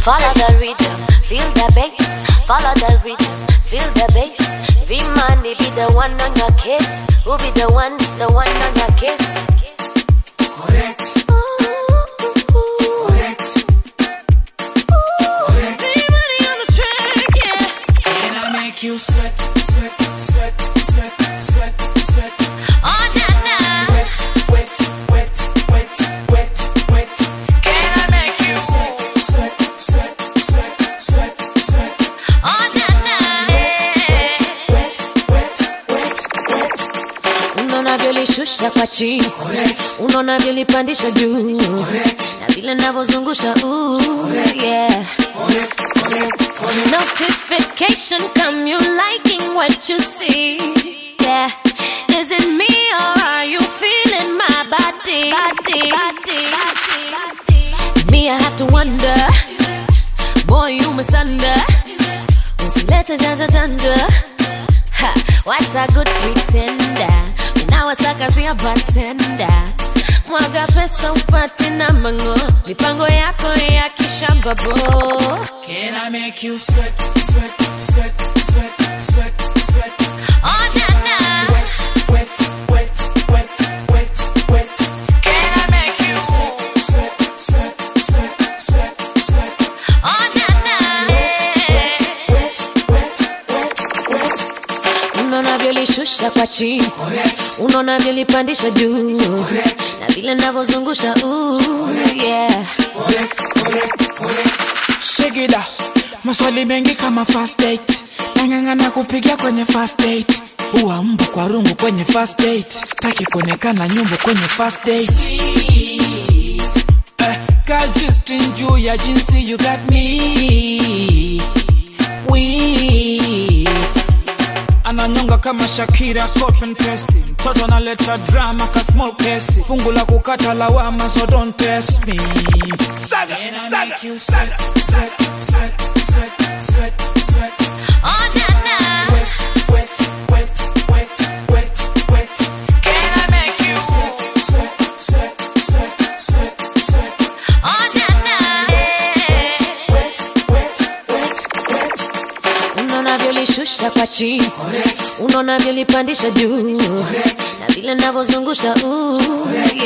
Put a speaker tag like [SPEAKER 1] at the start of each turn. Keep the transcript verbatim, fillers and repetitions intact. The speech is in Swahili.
[SPEAKER 1] follow the rhythm, feel the bass. Follow the rhythm, feel the bass. V-Money be the one on your kiss. Who be the one, the one on your kiss?
[SPEAKER 2] Correct. Correct. Correct.
[SPEAKER 1] V-Money on the track, yeah.
[SPEAKER 2] Can I make you sweat, sweat, sweat, sweat, sweat, sweat?
[SPEAKER 1] Oh, nah, nah.
[SPEAKER 2] Wet, wet, wet, wet, wet, wet. Can I make you sweat, sweat, sweat, sweat, sweat, sweat?
[SPEAKER 1] Oh, nah, nah.
[SPEAKER 2] Wet, wet, wet, wet, wet.
[SPEAKER 1] Unaona vile shusha kwa chini, unaona vile pandisha juu, na vile navozungusha ooh, yeah. Notification come, you liking what you see, yeah. Is it me or are you feeling my body? Body, body, body, body. Me, I have to wonder, boy, you misunder. Usilete janja janja, ha, what a good pretender. Now I sakazi ya bartender. Mwaga pesa upati na mango, mipango yako ya kishamba bo.
[SPEAKER 2] Can I make you sweat, sweat, sweat, sweat, sweat, sweat?
[SPEAKER 1] Oh, nah, nah.
[SPEAKER 2] Wet, wet, wet, wet, wet, wet. Can I make you sweat, sweat, sweat, sweat, sweat, sweat?
[SPEAKER 1] Oh, nah, nah.
[SPEAKER 2] Wet, wet, wet, wet, wet.
[SPEAKER 1] Unaona vile shusha kwa chini, unaona vile pandisha juu, na vile navozungusha ooh, yeah.
[SPEAKER 2] Shigida, maswali mengi kama first date. Nangangana kupigia kwenye first date. Uwa mbu kwa rungu kwenye first date. Sitaki kuonekana nyumbu kwenye first date. Uh, girl just juu ya jinsi you got me. We ananyonga kama Shakira, copy and paste. Mtoto analeta drama ka small case. Fungu la kukata lawama, so don't test me. Saga, saga, saga, sweat, sweat, sweat, sweat, sweat.
[SPEAKER 1] Oh, nah, nah.
[SPEAKER 2] Wet, wet, wet, wet, wet, wet. Can I make you sweat, sweat, sweat, sweat, sweat, sweat?
[SPEAKER 1] Oh, nah, nah.
[SPEAKER 2] Wet, wet, wet, wet.
[SPEAKER 1] Unaona vile shusha kwa chini, unaona vile pandisha juu, na vile navozungusha ooh,